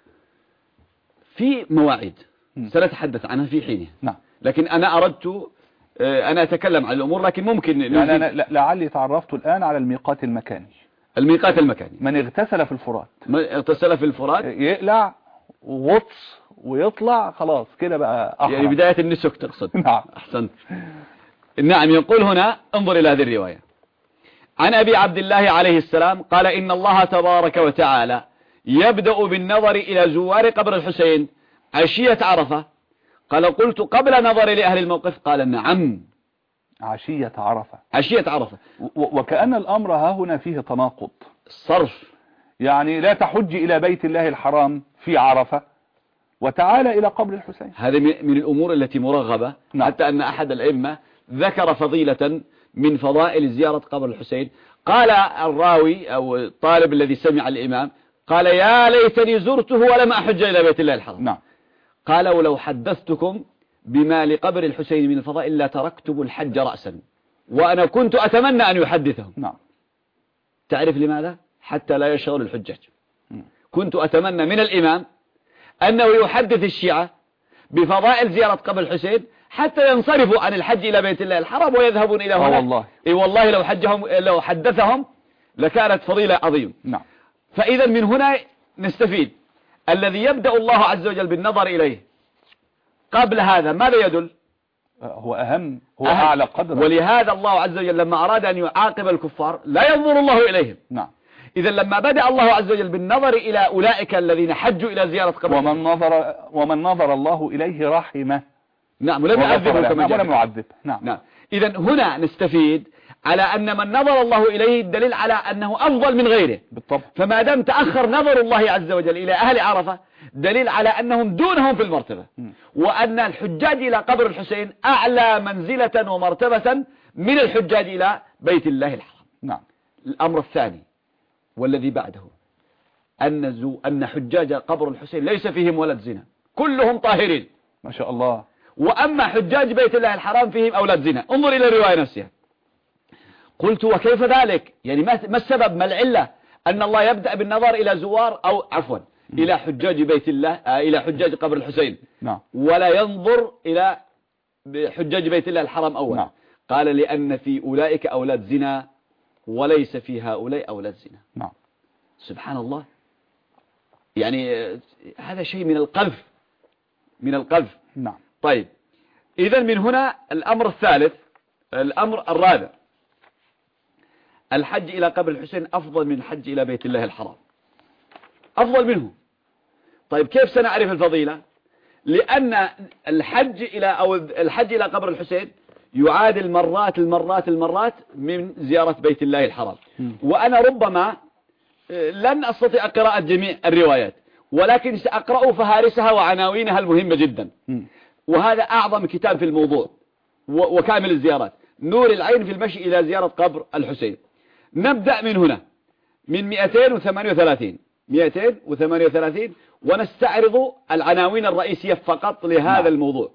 في مواعيد سنتحدث عنها في حينها. نعم. لكن أنا أردت أنا أتكلم عن الأمور، لكن ممكن يعني أنا لعلي تعرفت الآن على الميقات المكاني. الميقات المكاني: من اغتسل في الفرات. من اغتسل في الفرات يقلع وغطس ويطلع، خلاص كده بقى أحرم. يعني بداية النسك تقصد. نعم. أحسنت. نعم. يقول هنا: انظر إلى هذه الرواية. عن أبي عبد الله عليه السلام قال: إن الله تبارك وتعالى يبدأ بالنظر إلى زوار قبر الحسين عشية عرفة. قال: قلت: قبل نظر لأهل الموقف؟ قال: نعم. عشية عرفة. عشية عرفة. وكأن الأمر ها هنا فيه تناقض. صرف. يعني لا تحج إلى بيت الله الحرام في عرفة وتعالى إلى قبر الحسين. هذا من الأمور التي مرغبة. نعم. حتى أن أحد الأئمة ذكر فضيلة من فضائل زيارة قبر الحسين. قال الراوي أو الطالب الذي سمع الإمام: قال: يا ليتني زرته ولم أحج إلى بيت الله الحرام. نعم. قال: ولو حدثتكم بما لقبر الحسين من الفضائل لا تركتم الحج رأسا، وأنا كنت أتمنى أن يحدثهم. نعم. تعرف لماذا؟ حتى لا يشغل الحجاج. كنت أتمنى من الإمام أنه يحدث الشيعة بفضائل زيارة قبر الحسين حتى ينصرفوا عن الحج إلى بيت الله الحرام ويذهبون إلى هناك. والله. والله لو حدثهم لكانت فضيلة عظيمة. نعم. فإذا من هنا نستفيد الذي يبدأ الله عز وجل بالنظر إليه قبل هذا ماذا يدل؟ هو أهم، هو أعلى قدر. ولهذا الله عز وجل لما أراد أن يعاقب الكفار لا ينظر الله إليهم. نعم. إذا لما بدأ الله عز وجل بالنظر إلى أولئك الذين حجوا إلى زيارة قبر ومن نظر الله إليه رحمه. نعم ولم يعذبه كما جاء. ولم يعذب. نعم. نعم. إذا هنا نستفيد على أن من نظر الله إليه الدليل على أنه أفضل من غيره بالطبع. فما دام تأخر نظر الله عز وجل إلى أهل عرفة دليل على أنهم دونهم في المرتبة وأن الحجاج إلى قبر الحسين أعلى منزلة ومرتبة من الحجاج إلى بيت الله الحرام. نعم. الأمر الثاني والذي بعده أن حجاج قبر الحسين ليس فيهم ولد زنا كلهم طاهرين ما شاء الله. وأما حجاج بيت الله الحرام فيهم أولاد زنا. انظر إلى الرواية نفسها. قلت وكيف ذلك؟ يعني ما السبب ما العلة أن الله يبدأ بالنظر إلى زوار أو عفوا إلى حجاج بيت الله إلى حجاج قبر الحسين نعم. ولا ينظر إلى حجاج بيت الله الحرام أول نعم. قال لأن في أولئك أولاد زنا وليس في هؤلاء أولاد زنا. نعم. سبحان الله. يعني هذا شيء من القذف من القذف. نعم. طيب إذن من هنا الأمر الثالث الأمر الرابع الحج إلى قبر الحسين أفضل من الحج إلى بيت الله الحرام أفضل منه. طيب كيف سنعرف الفضيلة؟ لأن الحج إلى قبر الحسين يعادل مرات من زيارة بيت الله الحرام. وأنا ربما لن أستطيع قراءة جميع الروايات ولكن سأقرأ فهارسها وعناوينها المهمة جدا وهذا أعظم كتاب في الموضوع وكامل الزيارات نور العين في المشي إلى زيارة قبر الحسين. نبدأ من هنا من 238 ونستعرض العناوين الرئيسية فقط لهذا الموضوع.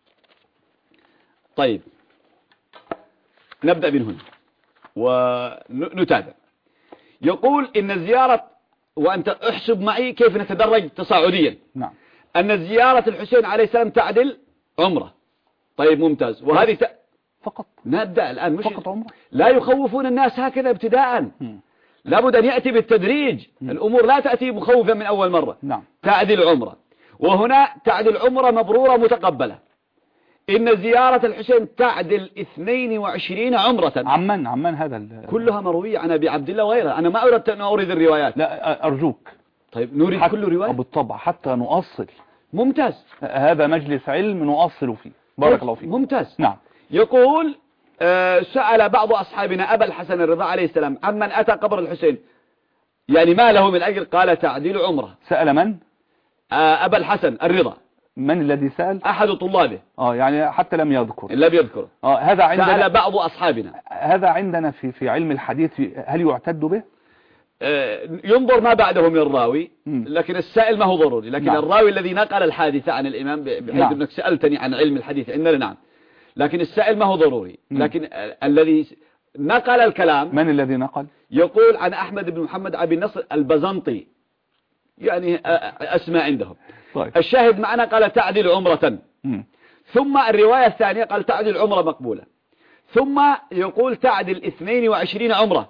طيب نبدأ من هنا ونتابع. يقول إن زيارة وأنت احسب معي كيف نتدرج تصاعديا. نعم. أن زيارة الحسين عليه السلام تعدل عمره. طيب ممتاز. وهذه فقط نبدأ الآن مش فقط عمره. لا يخوفون الناس هكذا ابتداء لابد أن يأتي بالتدريج. الأمور لا تأتي مخوفا من أول مرة. نعم. تعدل عمره وهنا تعدل عمره مبرورة متقبلة. إن زيارة الحسين تعدل 22 عمرة. عمان هذا كلها مروية عن أبي عبد الله وغيره. أنا ما أردت أن أورد الروايات. لا أرجوك. طيب نورد كل رواية بالطبع حتى نؤصل. ممتاز. هذا مجلس علم نؤصل فيه. بارك الله فيك. ممتاز. نعم. يقول سأل بعض أصحابنا أبا الحسن الرضا عليه السلام عمن أتى قبر الحسين يعني ما له من أجر قال تعديل عمره. سأل من؟ أبا الحسن الرضا. من الذي سأل؟ أحد طلابه. يعني حتى لم يذكر. هذا عندنا. سأل بعض أصحابنا. هذا عندنا في علم الحديث هل يعتد به؟ ينظر ما بعده من الراوي لكن السائل ما هو ضروري لكن نعم. الراوي الذي نقل الحادثة عن الإمام بحيث نعم. أنك سألتني عن علم الحديث عندنا نعم لكن السائل ما هو ضروري لكن الذي نقل الكلام. من الذي نقل؟ يقول عن أحمد بن محمد أبي النصر البزنطي يعني أسماء عندهم. طيب. الشاهد معنا قال تعدل عمرة ثم الرواية الثانية قال تعدل عمرة مقبولة ثم يقول تعدل 22 عمرة.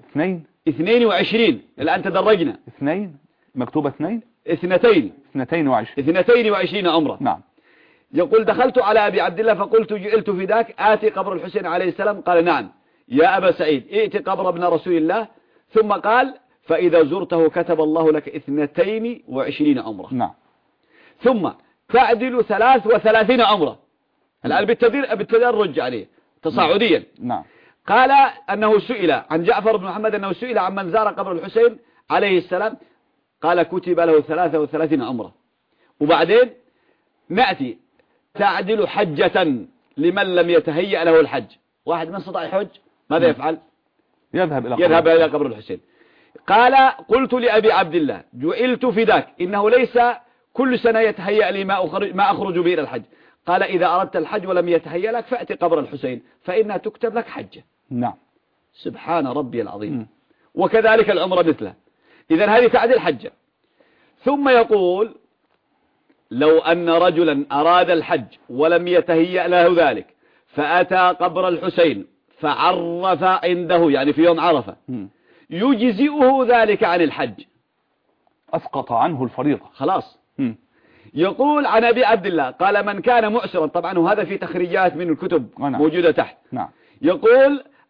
22 الآن تدرجنا. 2 مكتوبة 2 22 عمرة. نعم. يقول دخلت على أبي عبد الله فقلت جئلت فداك آتي قبر الحسين عليه السلام قال نعم يا أبا سعيد ائت قبر ابن رسول الله ثم قال فإذا زرته كتب الله لك 22 عمرة. نعم. ثم تعدل 33 عمرة. الآن بالتدرج عليه تصاعديا. نعم. قال أنه سئل عن جعفر بن محمد أنه سئل عن من زار قبر الحسين عليه السلام قال كتب له 33 عمرة. وبعدين نأتي تعدل حجة لمن لم يتهيأ له الحج. واحد من استطاع يحج ماذا يفعل؟ يذهب إلى قبر الحسين. قال قلت لأبي عبد الله جعلت فداك إنه ليس كل سنة يتهيأ لي ما أخرج به إلى الحج. قال إذا أردت الحج ولم يتهيأ لك فأتي قبر الحسين فإنها تكتب لك حجة. نعم. سبحان ربي العظيم. وكذلك العمرة مثله. إذن هذه تعدل حجة. ثم يقول لو أن رجلا أراد الحج ولم يتهيأ له ذلك فأتى قبر الحسين فعرف عنده يعني في يوم عرفة يجزئه ذلك عن الحج. أسقط عنه الفريضة خلاص. يقول عن أبي عبد الله قال من كان معسرا طبعا وهذا في تخريجات من الكتب موجودة تحت. نعم. يقول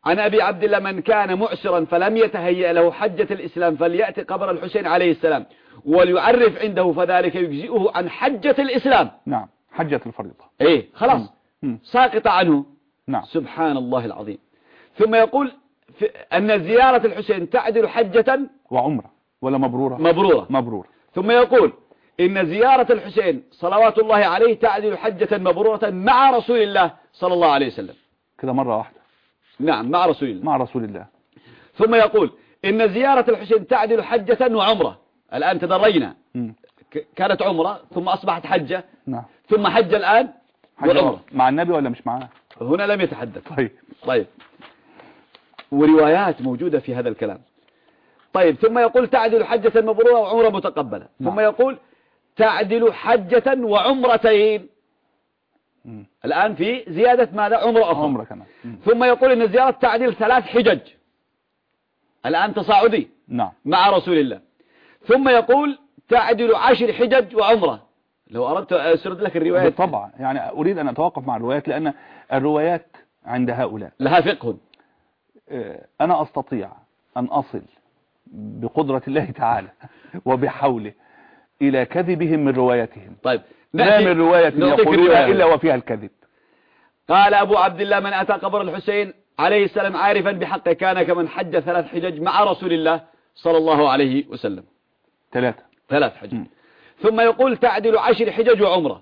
عن أبي عبد الله من كان معسرا فلم يتهيأ له حجة الإسلام فليأتي قبر الحسين عليه السلام وليعرف عنده فذلك يجزئه عن حجة الإسلام. نعم، حجة الفريضة. إيه خلاص ساقط عنه. نعم. سبحان الله العظيم. ثم يقول أن زيارة الحسين تعدل حجة وعمرة ولا مبرورة؟ مبرورة. مبرورة. ثم يقول إن زيارة الحسين صلوات الله عليه تعدل حجة مبرورة مع رسول الله صلى الله عليه وسلم. كده مرة واحدة. نعم مع رسول الله. مع رسول الله. ثم يقول إن زيارة الحسين تعدل حجة وعمرة. الآن تدرينا كانت عمرة ثم أصبحت حجة. نعم. ثم حج الآن وعمرة. مع النبي ولا مش معاه؟ هنا لم يتحدث. طيب وروايات موجودة في هذا الكلام. طيب ثم يقول تعدل حجة مبرورة وعمرة متقبلة. نعم. ثم يقول تعدل حجة وعمرتين. الآن في زيادة ماذا؟ عمرة أخرى. عمرة كمان. ثم يقول إن الزيارة تعدل 3 حجج. الآن تصاعدي. نعم. مع رسول الله. ثم يقول تعدل 10 حجج وعمرة. لو أردت أسرد لك الروايات. بالطبع، يعني أريد أن أتوقف مع الروايات لأن الروايات عند هؤلاء لها فقه. أنا أستطيع أن أصل بقدرة الله تعالى وبحوله إلى كذبهم من رواياتهم. طيب ما من رواية يقولونها إلا وفيها الكذب. قال أبو عبد الله من أتى قبر الحسين عليه السلام عارفا بحقه كان كمن حج 3 حجج مع رسول الله صلى الله عليه وسلم. 3 حجج. ثم يقول تعدل 10 حجج وعمرة.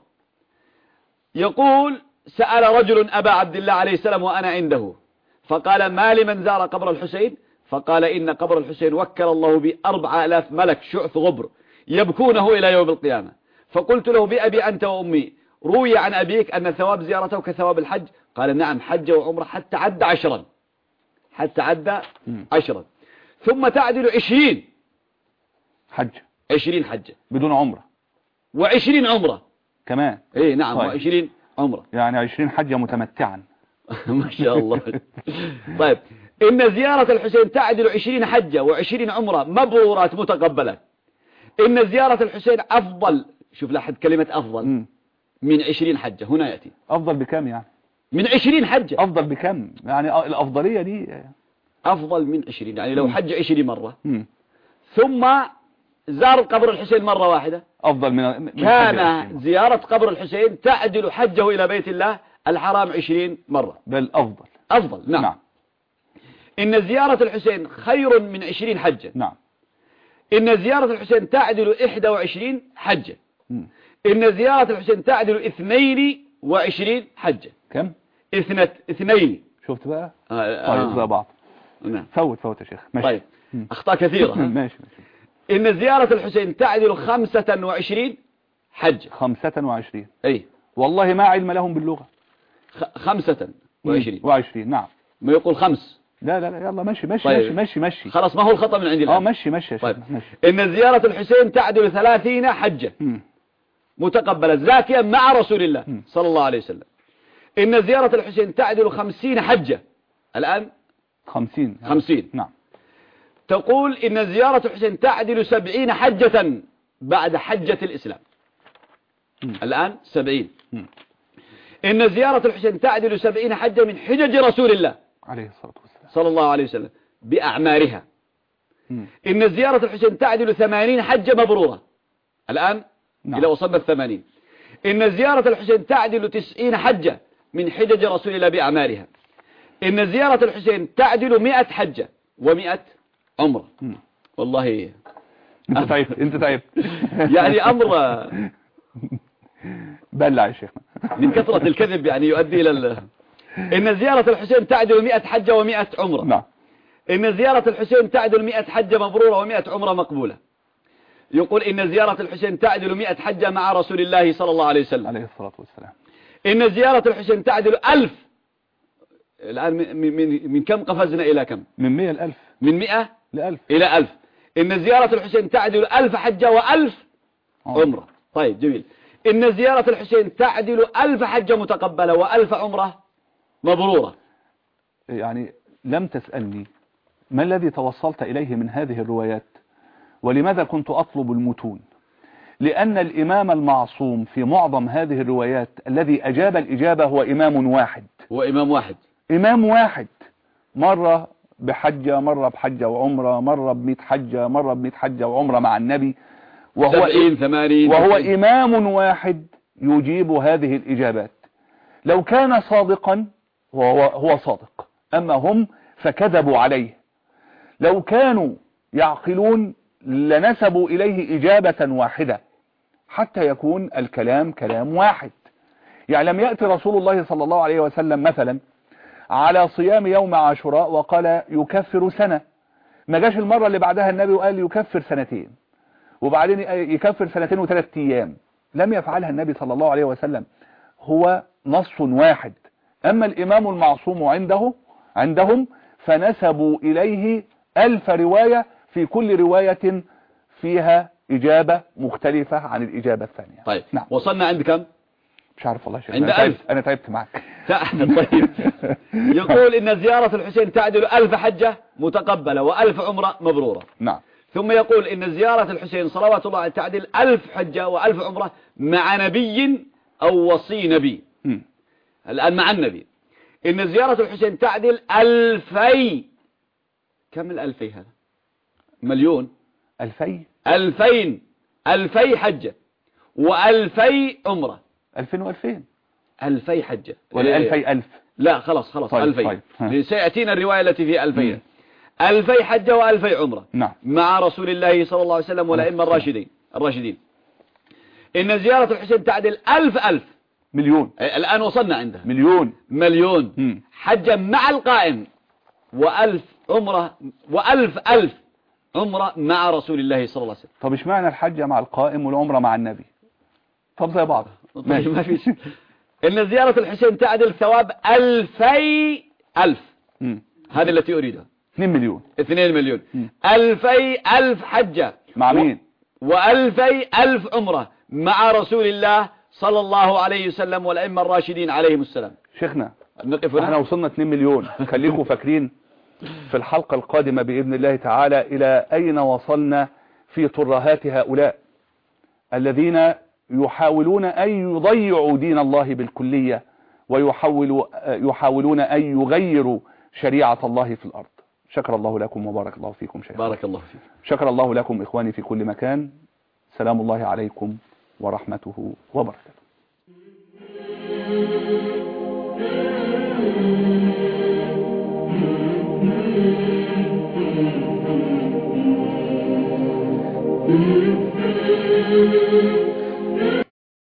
يقول سأل رجل أبا عبد الله عليه السلام وأنا عنده فقال ما لمن زار قبر الحسين؟ فقال إن قبر الحسين وكل الله ب4000 ملك شعث غبر يبكونه إلى يوم القيامة. فقلت له بأبي أنت وأمي روي عن أبيك أن ثواب زيارته كثواب الحج؟ قال نعم حج وعمرة حتى عد 10. حتى عد 10. ثم تعدل 20 حج. 20 حجة بدون عمرة. و20 عمرة كمان. إيه نعم. طيب. و20 عمرة. يعني 20 حجة متمتعا. ما شاء الله. طيب إن زيارة الحسين تعدل 20 حجة و20 عمرة مبرورات متقبلة. إن زيارة الحسين أفضل، شوف لاحظ كلمة أفضل، من 20 حجة. هنا يأتي أفضل بكم يعني؟ من 20 حجة. أفضل بكم يعني؟ الأفضلية دي أفضل من 20 يعني لو حج 20 مرة ثم زار قبر الحسين مرة واحدة أفضل من كان زيارة قبر الحسين تعدل حجه إلى بيت الله الحرام 20 مرة. بل أفضل. أفضل. نعم. إن زيارة الحسين خير من 20 حجة. نعم. إن زيارة الحسين تعدل 21 حجة. إن زيارة الحسين تعدل 22 حجة. كم؟ 2. شفت بقى؟ طيب زي بعض. نعم. فوت يا شيخ. ماشي. طيب أخطاء كثيرة. ماشي. إن زيارة الحسين تعدل 25 حجة. 25. أي والله ما علم لهم باللغة. 25. نعم. ما يقول 5. لا يلا ماشي. طيب. ماشي. خلاص ما هو الخطأ من عندي الآن. ماشي يا شيخ. طيب. ماشي. إن زيارة الحسين تعدل 30 حجة متقبلة زاكية مع رسول الله صلى الله عليه وسلم. إن زيارة الحسين تعدل 50 حجة. الآن 50. نعم. تقول إن زيارة الحسين تعدل 70 حجة بعد حجة الإسلام. الآن 70. إن زيارة الحسين تعدل 70 حجة من حجج رسول الله عليه الصلاة والسلام صلى الله عليه وسلم بأعمارها. إن زيارة الحسين تعدل 80 حجة مبرورة. الآن نعم. إلى وصلنا 80. إن زيارة الحسين تعدل 90 حجة من حجج رسول الله بأعمارها. إن زيارة الحسين تعدل 100 حجة و100 عمرة. والله انت تعبت يعني أمر بلع يا شيخ من كثرة الكذب يعني يؤدي إلى إن زيارة الحسين تعدل 100 حجة و100 عمرة. نعم. إن زيارة الحسين تعدل 100 حجة مبرورة و100 عمرة مقبولة. يقول إن زيارة الحسين تعدل 100 حجة مع رسول الله صلى الله عليه وسلم عليه الصلاة والسلام. إن زيارة الحسين تعدل 1000. الآن من كم قفزنا إلى كم؟ من 100 ل1000. من 100 ل1000 إلى 1000. إن زيارة الحسين تعدل 1000 حجة و1000 عمرة. طيب جميل. إن زيارة الحسين تعدل 1000 حجة متقبلة و1000 عمرة مبرورة. يعني لم تسألني ما الذي توصلت إليه من هذه الروايات ولماذا كنت أطلب المتون؟ لأن الإمام المعصوم في معظم هذه الروايات الذي أجاب الإجابة هو إمام واحد. وإمام واحد. إمام واحد مرة بحجة، مرة بحجة وعمرة، مرة ب100 حجة، مرة ب100 حجة وعمرة مع النبي، وهو 70 80 وهو إمام واحد يجيب هذه الإجابات. لو كان صادقا هو صادق، أما هم فكذبوا عليه. لو كانوا يعقلون لنسبوا إليه إجابة واحدة حتى يكون الكلام كلام واحد. يعني لم يأتي رسول الله صلى الله عليه وسلم مثلا على صيام يوم عاشوراء وقال يكفر سنة، ما جاش المرة اللي بعدها النبي وقال يكفر سنتين، وبعدين يكفر 2 و3 أيام. لم يفعلها النبي صلى الله عليه وسلم، هو نص واحد. أما الإمام المعصوم عندهم فنسبوا إليه 1000 رواية، في كل رواية فيها إجابة مختلفة عن الإجابة الثانية. طيب نعم. وصلنا عند كم؟ مش عارف والله شيء. عند 1000. أنا تعبت معك. طيب يقول إن زيارة الحسين تعدل 1000 حجة متقبلة و1000 عمرة مبرورة. نعم. ثم يقول إن زيارة الحسين صلوات الله عليه تعدل 1000 حجة و1000 عمرة مع نبي أو وصي نبي. الآن مع النبي. إن زيارة الحسين تعدل 2000. كم ال2000 هذا؟ مليون. 2000 حجة و2000 عمرة. 2000 و2000. 2000 حجة ولا 2000 لا خلاص طيب 2000. طيب. سيأتينا الرواية التي فيها 2000. 2000 حجة و2000 عمرة. نعم. مع رسول الله صلى الله عليه وسلم والأئمة الراشدين. إن زيارة الحسين تعدل 1000 مليون. الآن وصلنا عندها مليون حجة مع القائم، و1000 عمرة و1000 عمرة مع رسول الله صلى الله عليه وسلم. طب ايش معنى الحجة مع القائم والعمرة مع النبي؟ طب زي بعض. طيب ما فيش. إن زيارة الحسين تعدل ثواب 2000. هذه التي أريدها. 2 مليون. 2 مليون. 2000 حجة مع مين؟ و2000 عمرة مع رسول الله صلى الله عليه وسلم والأئمة الراشدين عليهم السلام. شيخنا نقف هنا. احنا وصلنا 2 مليون. خليكم فاكرين في الحلقة القادمة بإذن الله تعالى إلى أين وصلنا في ترهات هؤلاء الذين يحاولون أن يضيعوا دين الله بالكلية، ويحاولون أن يغيروا شريعة الله في الأرض. شكر الله لكم وبارك الله فيكم شيخ. بارك الله فيك. شكر الله لكم إخواني في كل مكان. سلام الله عليكم ورحمته وبركاته.